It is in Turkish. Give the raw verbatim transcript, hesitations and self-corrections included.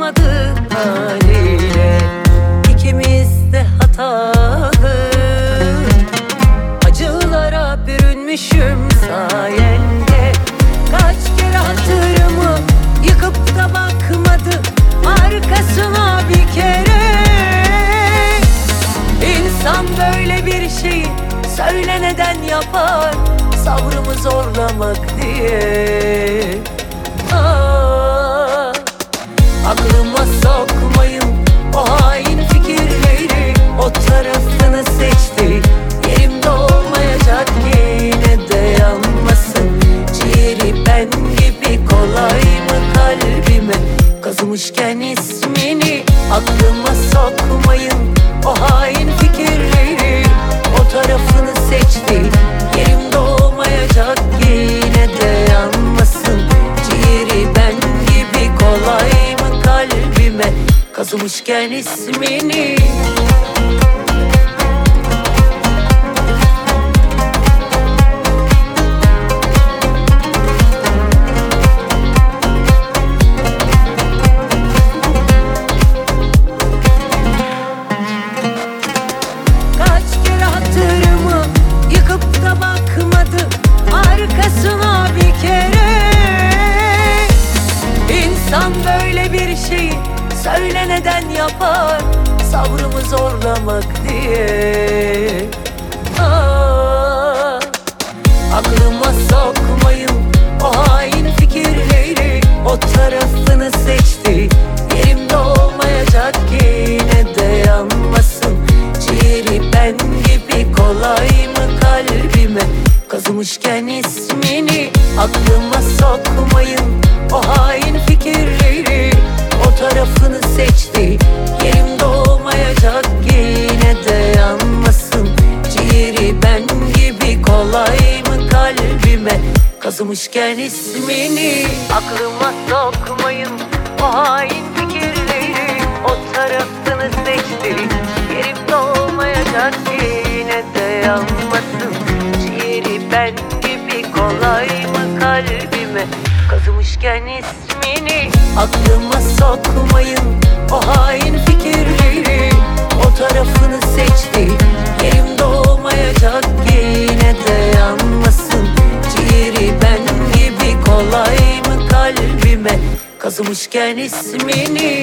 olmadı haliyle. İkimiz de hatalı, acılara bürünmüşüm sayende. Kaç kere hatırımı yıkıp da bakmadı arkasına bir kere. İnsan böyle bir şeyi söyle neden yapar, sabrımı zorlamak diye. Aa, aklıma sokmayın o hain fikirleri, o tarafını seçti. Yerimde olmayacak ki yine de yanmasın ciğeri, ben gibi kolay mı kalbime kazımışken ismini. Aklıma sokmayın o hain fikirleri, o tarafını seçti. Yerimde olmayacak ki yine de yanmasın ciğeri, ben gibi kolay mı kalbime kazımışken ismini. Arkasına bir kere. İnsan böyle bir şeyi söyle neden yapar, sabrımı zorlamak diye. Aa, aklıma sokmayın o hain fikirleri, o tarafını seçti. Yerimde olmayacak ki yine de yanmasın ciğeri, ben gibi kolay mı kalbime kazımışken ismini. Aklıma sokmayın o hain fikirleri, o tarafını seçti. Yerimde olmayacak ki yine de yanmasın ciğeri, ben gibi kolay mı kalbime kazımışken ismini. Aklıma sokmayın o hain fikirleri, o tarafını seçti. Yerimde olmayacak ki yine de yanmasın ciğeri, ben gibi kolay mı kalbime kazımışken ismini. Aklıma sokmayın o hain fikirleri, o tarafını seçti. Yerimde olmayacak ki yine de yanmasın ciğeri, ben gibi kolay mı kalbime kazımışken ismini.